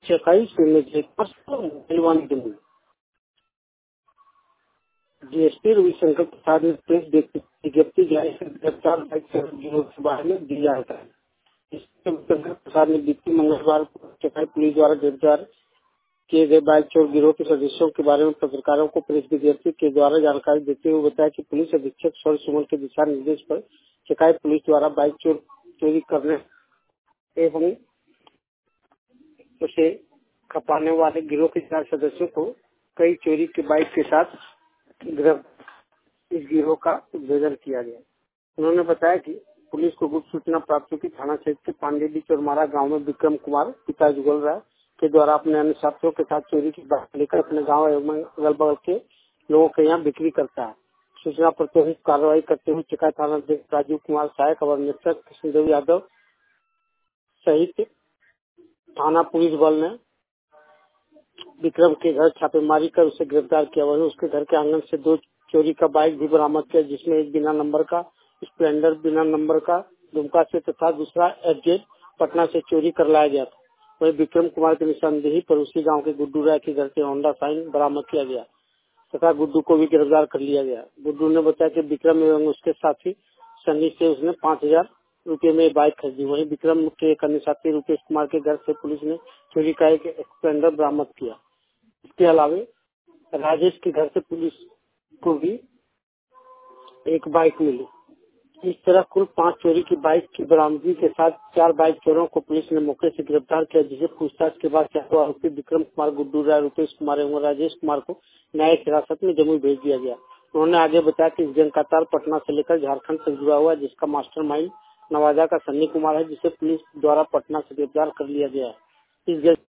चकाई सुनने के दिलवाने के लिए डीएसपी रविशंकर प्रसाद ने प्रेस विज्ञप्ति जारी कर गिरफ्तार बाइक चालक गिरोह के बारे में दी जानकारी। इसमें रविशंकर प्रसाद ने बीती मंगलवार को चकाई पुलिस द्वारा गिरफ्तार किए गए बाइक चोर गिरोह के सदस्यों के बारे में पत्रकारों को प्रेस विज्ञप्ति के द्वारा जानकारी देते हुए बताया कि पुलिस अधीक्षक शौर्य सुमन के दिशा निर्देश पर चकाई पुलिस द्वारा बाइक चोरी करने एवं उसे खपाने वाले गिरोह के 4 सदस्यों को कई चोरी के बाइक के साथ इस गिरोह का उद्भेदन किया गया। उन्होंने बताया कि पुलिस को गुप्त सूचना प्राप्त हुई कि थाना क्षेत्र के पांडेली चौरमारा गांव में विक्रम कुमार पिता जुगल राय के द्वारा अपने अन्य साथियों के साथ चोरी की बाइक लेकर अपने गांव एवं अगल बगल के लोगों के यहाँ बिक्री करता है। सूचना पर त्वरित कार्रवाई करते हुए चकाई थाना अध्यक्ष राजीव कुमार सहायक अवर निरीक्षक कृष्णदेव यादव सहित थाना पुलिस बल ने विक्रम के घर छापेमारी कर उसे गिरफ्तार किया। वहीं उसके घर के आंगन से 2 चोरी का बाइक भी बरामद किया, जिसमें एक बिना नंबर का स्प्लेंडर बिना नंबर का दुमका से तथा दूसरा एफजेड पटना से चोरी कर लाया गया था। वहीं विक्रम कुमार की निशानदेही पर उसी गांव के गुड्डू राय के घर से होंडा साइन बरामद किया गया तथा गुड्डू को भी गिरफ्तार कर लिया गया। गुड्डू ने बताया कि विक्रम एवं उसके साथी सन्नी से उसने 5,000 रुपये में बाइक खरीदी। वहीं विक्रम के एक अन्य साथी रुपेश कुमार के घर से पुलिस ने चोरी का एक स्प्लेंडर बरामद किया। इसके अलावा राजेश के घर से पुलिस को भी एक बाइक मिली। इस तरह कुल 5 चोरी की बाइक की बरामदगी के साथ 4 बाइक चोरों को पुलिस ने मौके से गिरफ्तार किया, जिसे पूछताछ के बाद चारों आरोपी विक्रम कुमार, गुड्डू राय, रुपेश कुमार एवं राजेश कुमार को न्यायिक हिरासत में जमुई भेज दिया गया। उन्होंने आगे बताया कि इस गैंग का तार पटना से लेकर झारखंड तक जुड़ा हुआ है, जिसका मास्टरमाइंड नवादा का सन्नी कुमार है, जिसे पुलिस द्वारा पटना से गिरफ्तार कर लिया गया है। इस